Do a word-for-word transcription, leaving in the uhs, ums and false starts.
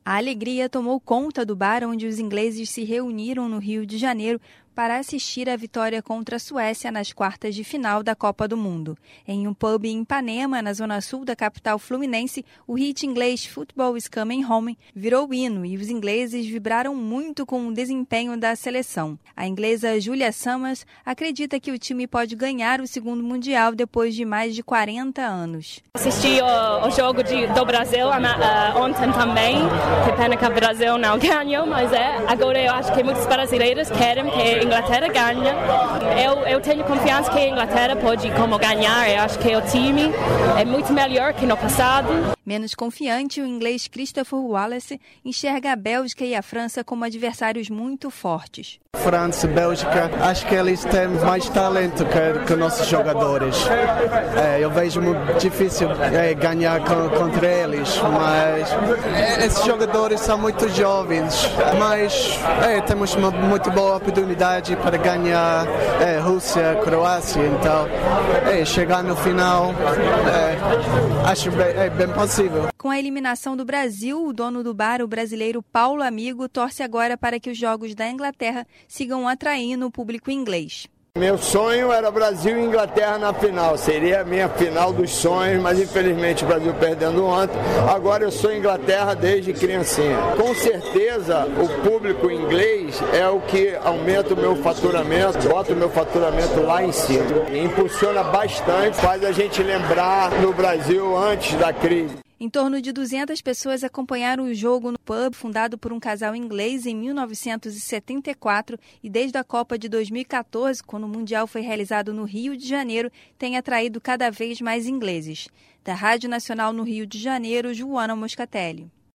A alegria tomou conta do bar onde os ingleses se reuniram no Rio de Janeiro para assistir à vitória contra a Suécia nas quartas de final da Copa do Mundo. Em um pub em Ipanema, na zona sul da capital fluminense, o hit inglês Football is Coming Home virou hino e os ingleses vibraram muito com o desempenho da seleção. A inglesa Julia Summers acredita que o time pode ganhar o segundo Mundial depois de mais de quarenta anos. Assisti o, o jogo de, do Brasil uh, ontem também. Que pena que o Brasil não ganhou, mas é. Agora eu acho que muitos brasileiros querem que a Inglaterra ganhe. Eu, eu tenho confiança que a Inglaterra pode como ganhar. Eu acho que o time é muito melhor que no passado. Menos confiante, o inglês Christopher Wallace enxerga a Bélgica e a França como adversários muito fortes. França e Bélgica, acho que eles têm mais talento que, que nossos jogadores. É, eu vejo muito difícil é, ganhar com, contra eles, mas é, esses jogadores são muito jovens. Mas é, temos uma muito boa oportunidade para ganhar é, Rússia, Croácia, então é, chegar no final é, acho bem, é bem possível. Com a eliminação do Brasil, o dono do bar, o brasileiro Paulo Amigo, torce agora para que os jogos da Inglaterra sigam atraindo o público inglês. Meu sonho era Brasil e Inglaterra na final, seria a minha final dos sonhos, mas infelizmente o Brasil perdendo ontem. Agora eu sou Inglaterra desde criancinha. Com certeza o público inglês é o que aumenta o meu faturamento, bota o meu faturamento lá em cima. E impulsiona bastante, faz a gente lembrar no Brasil antes da crise. Em torno de duzentas pessoas acompanharam o jogo no pub fundado por um casal inglês em mil novecentos e setenta e quatro e desde a Copa de dois mil e quatorze, quando o Mundial foi realizado no Rio de Janeiro, tem atraído cada vez mais ingleses. Da Rádio Nacional no Rio de Janeiro, Joana Moscatelli.